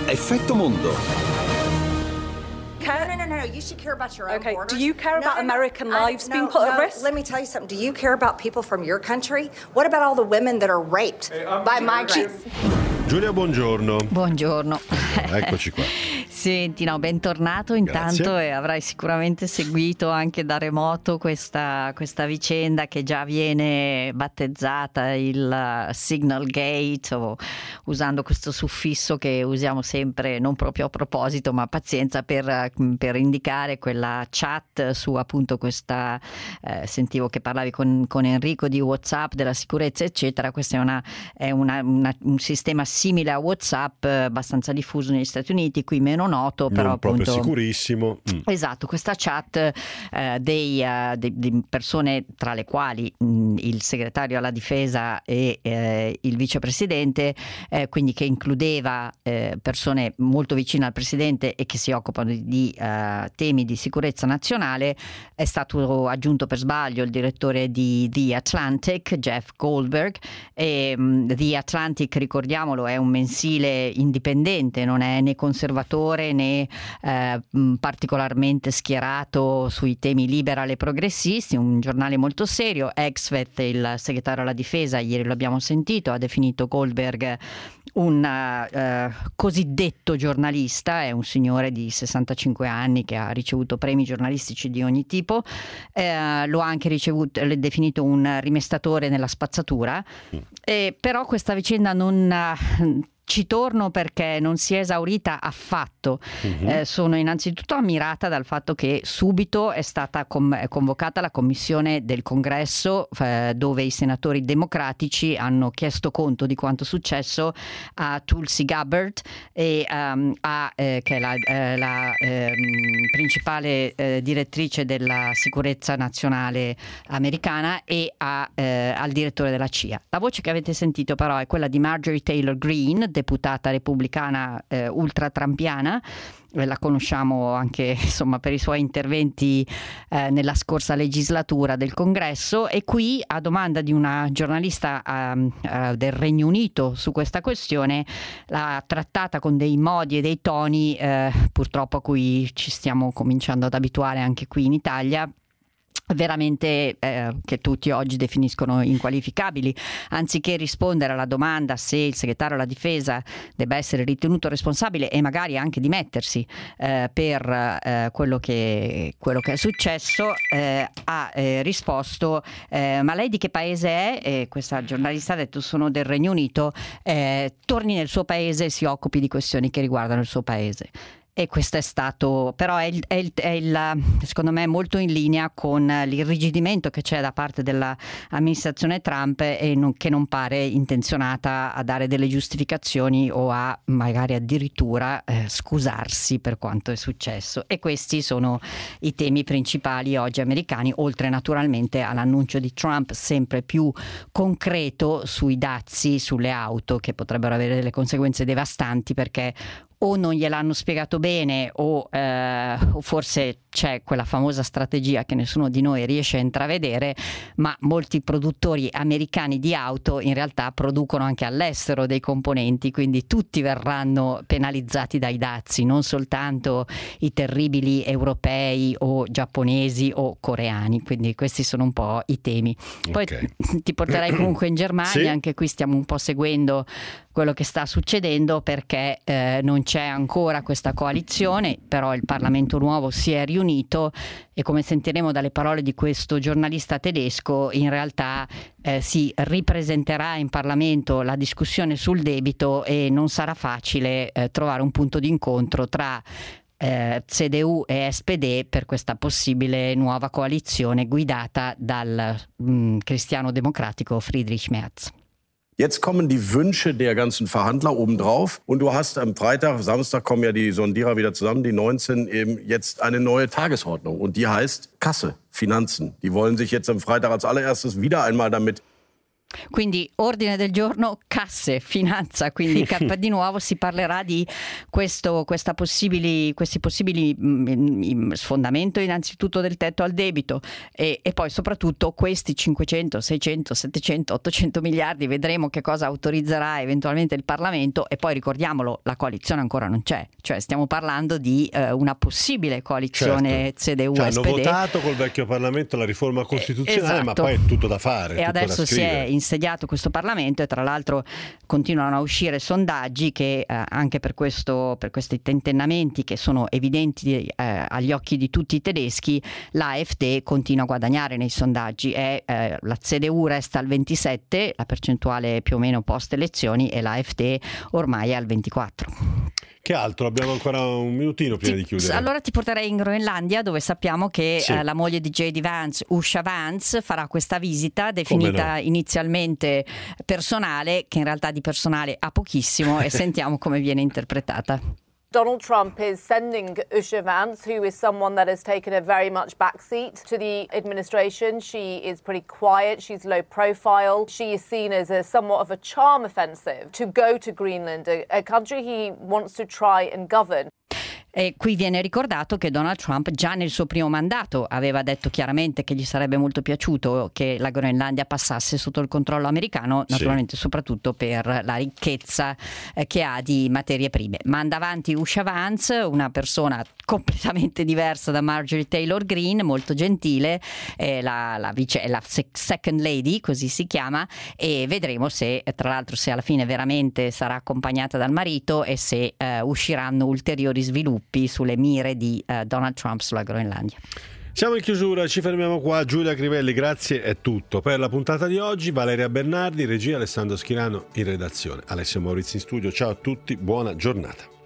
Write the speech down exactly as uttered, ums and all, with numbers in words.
Effetto Mondo. No, no, no, no. You should care about your own okay. borders. Do you care no, about no, no. American I, lives no, being put no. at risk? Let me tell you something. Do you care about people from your country? What about all the women that are raped hey, by migrants? Giulia, buongiorno. Buongiorno. Eccoci qua. Senti, no, bentornato intanto. Grazie. E avrai sicuramente seguito anche da remoto questa, questa vicenda che già viene battezzata il Signal Gate, o usando questo suffisso che usiamo sempre, non proprio a proposito, ma pazienza, per, per indicare quella chat su appunto questa, eh, sentivo che parlavi con, con Enrico di WhatsApp, della sicurezza eccetera. Questo è, una, è una, una, un sistema simile a WhatsApp, eh, abbastanza diffuso negli Stati Uniti, qui meno noto, però non appunto proprio sicurissimo. Mm. Esatto, questa chat eh, dei, uh, de, de persone tra le quali mh, il segretario alla difesa e eh, il vicepresidente, eh, quindi che includeva eh, persone molto vicine al presidente e che si occupano di, di uh, temi di sicurezza nazionale. È stato aggiunto per sbaglio il direttore di The Atlantic, Jeff Goldberg, e mh, The Atlantic, ricordiamolo, è un mensile indipendente, non è né conservatore né eh, particolarmente schierato sui temi liberal e progressisti, un giornale molto serio. Exvet, il segretario alla difesa, ieri lo abbiamo sentito, ha definito Goldberg un uh, cosiddetto giornalista, è un signore di sessantacinque anni che ha ricevuto premi giornalistici di ogni tipo, eh, lo ha anche ricevuto, l'ha definito un rimestatore nella spazzatura, eh, però questa vicenda non... Uh, Ci torno perché non si è esaurita affatto. Uh-huh. Eh, sono innanzitutto ammirata dal fatto che subito è stata com- convocata la commissione del Congresso, eh, dove i senatori democratici hanno chiesto conto di quanto successo a Tulsi Gabbard, e, um, a, eh, che è la, eh, la eh, principale eh, direttrice della sicurezza nazionale americana, e a, eh, al direttore della C I A. La voce che avete sentito però è quella di Marjorie Taylor Greene, deputata repubblicana eh, ultra-trampiana. La conosciamo anche insomma per i suoi interventi eh, nella scorsa legislatura del Congresso, e qui, a domanda di una giornalista uh, uh, del Regno Unito su questa questione, l'ha trattata con dei modi e dei toni eh, purtroppo a cui ci stiamo cominciando ad abituare anche qui in Italia, veramente eh, che tutti oggi definiscono inqualificabili. Anziché rispondere alla domanda se il segretario alla difesa debba essere ritenuto responsabile e magari anche dimettersi eh, per eh, quello che quello che è successo, eh, ha eh, risposto eh, ma lei di che paese è? E questa giornalista ha detto: sono del Regno Unito, eh, torni nel suo paese e si occupi di questioni che riguardano il suo paese. E questo è stato, però è, il, è, il, è il, secondo me molto in linea con l'irrigidimento che c'è da parte dell'amministrazione Trump, e non, che non pare intenzionata a dare delle giustificazioni o a magari addirittura eh, scusarsi per quanto è successo. E questi sono i temi principali oggi americani, oltre naturalmente all'annuncio di Trump sempre più concreto sui dazi sulle auto, che potrebbero avere delle conseguenze devastanti, perché o non gliel'hanno spiegato bene, o, eh, o forse c'è quella famosa strategia che nessuno di noi riesce a intravedere, ma molti produttori americani di auto in realtà producono anche all'estero dei componenti, quindi tutti verranno penalizzati dai dazi, non soltanto i terribili europei o giapponesi o coreani. Quindi questi sono un po' i temi. Poi okay. ti porterei comunque in Germania, sì. Anche qui stiamo un po' seguendo quello che sta succedendo, perché eh, non c'è ancora questa coalizione, però il Parlamento nuovo si è riunito, e come sentiremo dalle parole di questo giornalista tedesco, in realtà eh, si ripresenterà in Parlamento la discussione sul debito, e non sarà facile eh, trovare un punto d'incontro tra eh, C D U e S P D per questa possibile nuova coalizione guidata dal mh, cristiano-democratico Friedrich Merz. Jetzt kommen die Wünsche der ganzen Verhandler obendrauf. Und du hast am Freitag, Samstag kommen ja die Sondierer wieder zusammen, die neunzehn, eben jetzt eine neue Tagesordnung. Und die heißt Kasse, Finanzen. Die wollen sich jetzt am Freitag als allererstes wieder einmal damit Quindi ordine del giorno, casse, finanza, quindi di nuovo si parlerà di questo, questa possibili, questi possibili mh, sfondamento innanzitutto del tetto al debito e, e poi soprattutto questi cinquecento, seicento, settecento, ottocento miliardi, vedremo che cosa autorizzerà eventualmente il Parlamento e poi ricordiamolo, la coalizione ancora non c'è, cioè stiamo parlando di eh, una possibile coalizione certo. C D U cioè, S P D. hanno votato col vecchio Parlamento la riforma costituzionale, esatto. ma poi è tutto da fare. E adesso si è insediato questo Parlamento e tra l'altro continuano a uscire sondaggi che eh, anche per, questo, per questi tentennamenti che sono evidenti eh, agli occhi di tutti i tedeschi, l'A F D continua a guadagnare nei sondaggi. È, eh, la C D U resta al ventisette, la percentuale più o meno post elezioni, e l'A F D ormai è al ventiquattro. Che altro? Abbiamo ancora un minutino prima ti, di chiudere. Allora ti porterei in Groenlandia, dove sappiamo che sì. eh, la moglie di J D Vance, Usha Vance, farà questa visita definita no? inizialmente personale, che in realtà di personale ha pochissimo, e sentiamo come viene interpretata. Donald Trump is sending Usha Vance, who is someone that has taken a very much backseat to the administration. She is pretty quiet, she's low profile. She is seen as a somewhat of a charm offensive to go to Greenland, a, a country he wants to try and govern. E qui viene ricordato che Donald Trump già nel suo primo mandato aveva detto chiaramente che gli sarebbe molto piaciuto che la Groenlandia passasse sotto il controllo americano, naturalmente sì. soprattutto per la ricchezza eh, che ha di materie prime. Manda avanti Usha Vance, una persona completamente diversa da Marjorie Taylor Greene, molto gentile, eh, la, la, vice, la second lady, così si chiama, e vedremo se, tra l'altro, se alla fine veramente sarà accompagnata dal marito e se eh, usciranno ulteriori sviluppi sulle mire di uh, Donald Trump sulla Groenlandia. Siamo in chiusura, ci fermiamo qua. Giulia Crivelli, grazie, è tutto per la puntata di oggi. Valeria Bernardi, regia, Alessandro Schirano in redazione, Alessio Maurizio in studio. Ciao a tutti, buona giornata.